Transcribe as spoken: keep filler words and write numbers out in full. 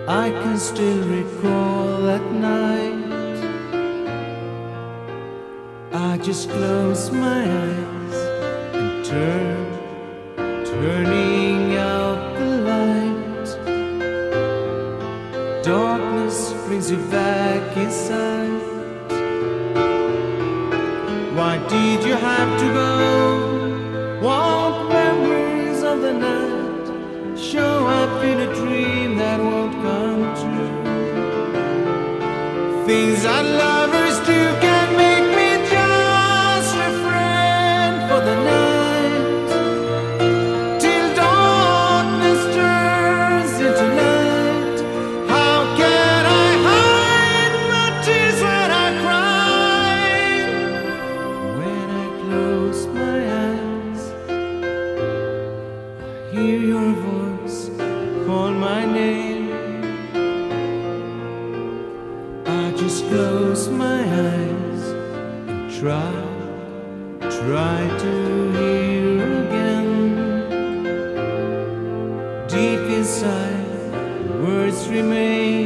I can still recall that night. I just close my eyes and turn, turning out the light. Darkness brings you back inside. Why did you have to go? What memories of the night show up in a dream that won't come true? Things that lovers do can make me just a friend for the night, till darkness turns into light. How can I hide my tears when I cry? When I close my eyes, I hear your voice call my name. I just close my eyes and try, try to hear again. Deep inside, words remain.